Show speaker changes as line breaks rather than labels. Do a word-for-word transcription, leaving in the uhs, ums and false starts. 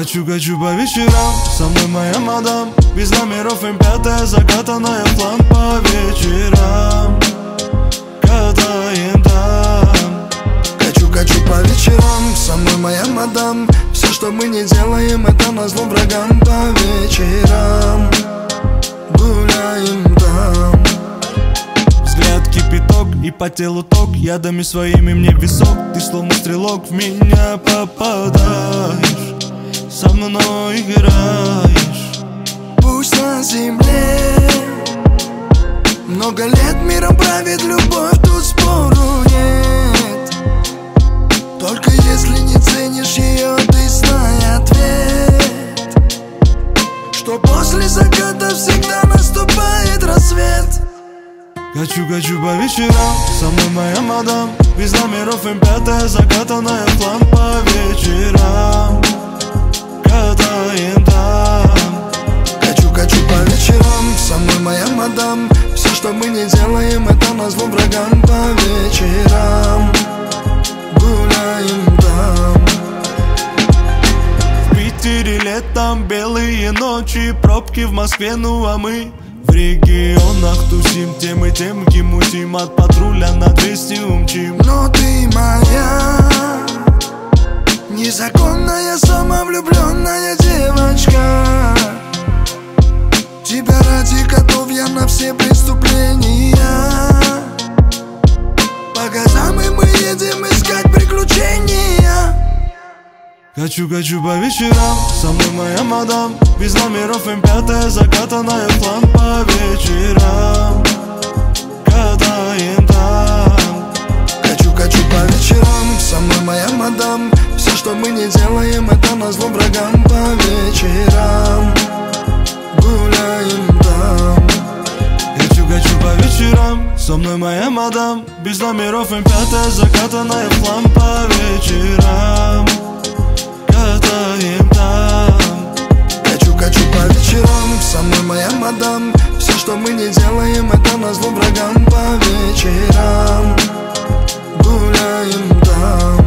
Качу, качу по вечерам, со мной моя мадам. Без номеров эм пять, закатанная в план по вечерам. Катаем там.
Качу, качу по вечерам, со мной моя мадам. Все, что мы не делаем, это назло врагам. По вечерам гуляем там.
Взгляд кипяток и по телу ток, ядами своими мне висок. Ты словно стрелок, в меня попадаешь, со мной играешь.
Пусть на земле много лет миром правит любовь, тут спору нет. Только если не ценишь ее, ты знай ответ, что после заката всегда наступает рассвет.
Качу, качу по вечерам, со мной моя мадам. Без номеров эм пять, закатанная в план по вечерам. Катаем там.
Качу, качу по вечерам, со мной моя мадам. Все, что мы не делаем, это назло врагам. По вечерам гуляем там.
В Питере летом белые ночи, пробки в Москве, ну а мы в регионах тусим, тем и тем мутим, от патруля на двести умчим.
Но ты моя незаконная, самовлюбленная девочка. Тебя ради готов я на все преступления. По годам и мы едем искать приключения.
Качу, качу по вечерам, со мной моя мадам. Без номеров эм пять, закатанная в план по вечерам. Катаем там.
Качу, качу по вечерам, со мной моя мадам. Все, что мы не делаем, это назло врагам. По вечерам гуляем там.
Качу, качу по вечерам, со мной моя мадам. Без номеров эм пять, закатанная в план по вечерам. Катаем там.
Качу, качу по вечерам, со мной моя мадам. Все, что мы не делаем, это назло врагам. По вечерам гуляем там.